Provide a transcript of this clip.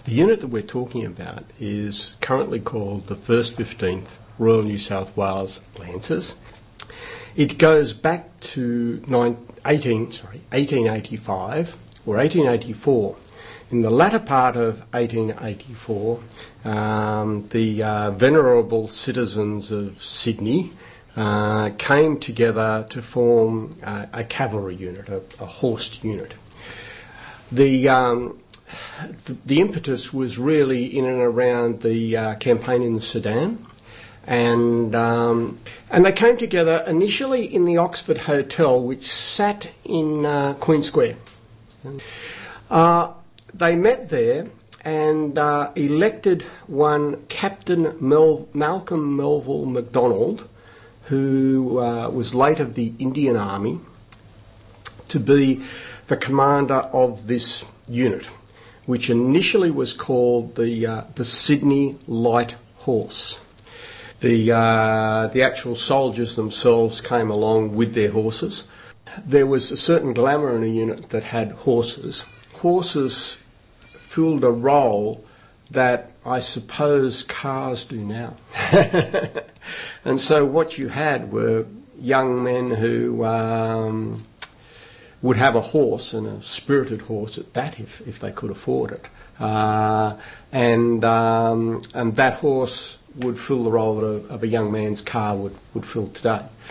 The unit that we're talking about is currently called the 1st 15th Royal New South Wales Lancers. It goes back to 1885 or 1884. In the latter part of 1884, the venerable citizens of Sydney came together to form a cavalry unit, a horsed unit. The impetus was really in and around the campaign in the Sudan, and they came together initially in the Oxford Hotel, which sat in Queen Square. They met there and elected one Captain Malcolm Melville MacDonald, who was late of the Indian Army, to be the commander of this unit, which initially was called the Sydney Light Horse. The actual soldiers themselves came along with their horses. There was a certain glamour in a unit that had horses. Horses filled a role that I suppose cars do now. And so what you had were young men who would have a horse, and a spirited horse at that, if they could afford it. And that horse would fill the role that a young man's car would fill today.